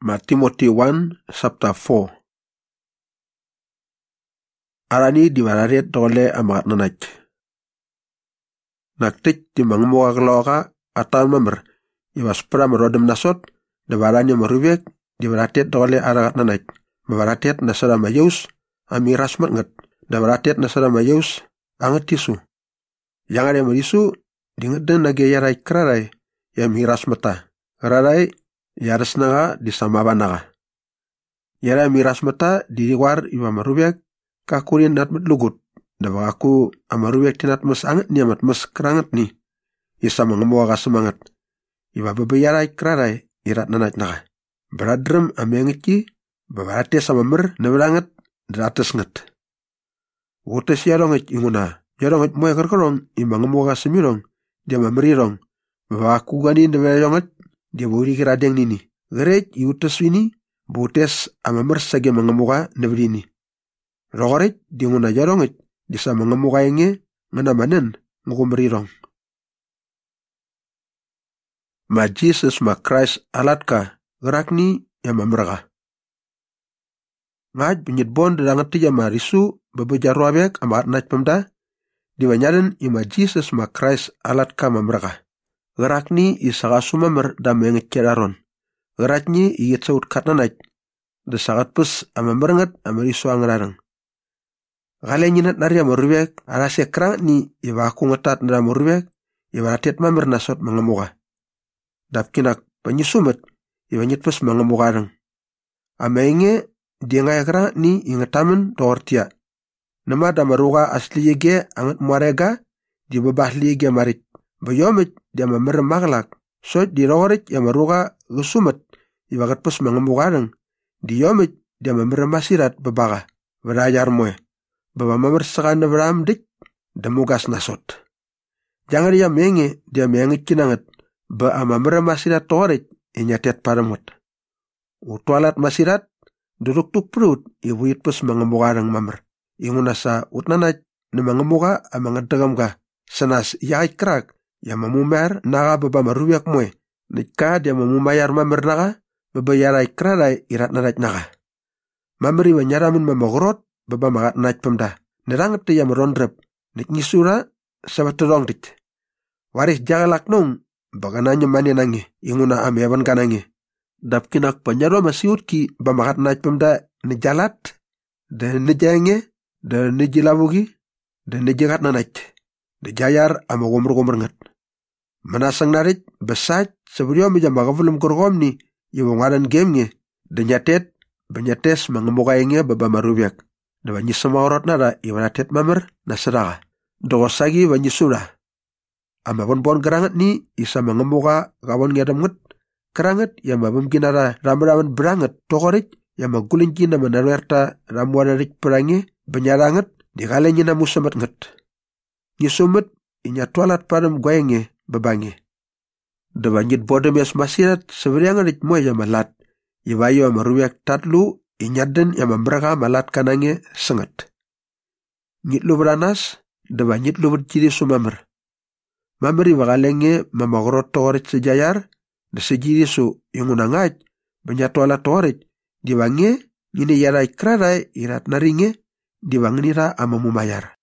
Ma Timothy 1 chapter 4. Arani di mararet dole amat nanaj. Naktik di mangmuka keloka atau member. Iwas pra merodem nasot. Debarani merubek di maratet dole aragat nanaj. Mabaratet nasara mayeus amiras nget. Dabaratet nasara mayeus anget tisu. Yang ada merisu di ngeden nage yarai krarai yang miras mata. Krarai yares naga di samaba naga. Yara miras mata di war iwa marubek kakurin nat lugut. Dawa aku amarubek tinat mes anget ni amat mes keranget ni. Isa mengemuwa ka semangat. Iwa bebeyarai krarai irat nanat naga. Beradrem amengiki bebarate sama mer neberanget derates nget. Wutes yarongit inguna. Yarongit moy kerkerong imang ngemuwa ka semirong. Dia mamerirong. Bawa aku gani neberanget. Dia buri kiradeng nini. Gerej iutus ini butes amamer sage mengemuka nebrini. Rogorej di nguna jarongej disa mengemuka enge ngenamanen ngukumberirong. Ma Jesus ma Christ alatka gerakni yang mamerga. Ngaj binyit bon dadangat tija ma risu bebejarwabek amat naj pemda. Dibanyaden ima Jesus ma Christ alatka mamerga. Gerakni isaga sumamer damengit keraron. Gerakni iyit saut katnanaj. Desagat pus amamerenget amarisu angrareng. Gale nyinat nari amarubek arase krang ni iwa aku ngetat nara amarubek iwa ratet mamer nasot mengemuka. Dapkinak penyusumet iwa nyit pus mengemuka reng. Amainge dia ngaya krang ni ingetamen tortia. Nama damaruga asli yege anget muarega di bebah liege marit. Bayomit dia mamer maglak. So di rorik ya maruga gusumet iwa kat pus mengemuka reng. Di yomit dia mamer masirat bebaga. Berajar moe. Baba mamer sekan beram dik demugas nasot. Jangan dia menge kinanget. Ba amamer masirat torik inyatet paramut. Utualat masirat duduk tuk perut ibu pus mengemuka reng mamer. Ingunasa utnanaj na mengemuka amangedegam ka. Senas yait krak ya mamumayar naga baba maruyak moe. Nika dia mamumayar mamer naga. Bebayarai krarai irat nanaj naga. Mameri wanyaramin mamagorot baba magat naj pemda. Neranget ya merondrep. Nik nyisura sabat terong dit. Waris jagalak nung bagananya mani nangi. Inguna amyaban kanangi. Dapkinak panyaro masiut ki bamagat naj pemda nejalat. Dan nejenge. Dan nejilabugi. Dan nejagat nanaj. Dejayar amagomr-gomr nget. Menasang narit besaj sebelum menjambak belum kurgom ni. Iwong adan game-nya. Denyatet, benyates mengemukaingnya baba marubyak. Da banyi semorot nada iwanatet mamer naseraga. Dogosagi banyi surah. Ama bon geranget ni isa mengemuka kawan ngadam nget. Keranget yang mabum kinara ramraman beranget tokorit yang magulin kina menarwerta ramuanarik perangi benyaranget dikalenyi namu semet nget. Nyusumet inya tualat padam goyenge bebangi. Da banjit bodem yas masirat seberiangan rit moy ya malat. Iwayo amaruyak tatlu inyaden yang memberaka malat kanange senget. Nyitlu beranas da banjit lu berciri sumamer. Mameri wakalenge mamagorot torit sejayar da sejiri su yungunangaj banyatuala torit diwange nyini yarai krarai irat naringe diwangnira amamumayar.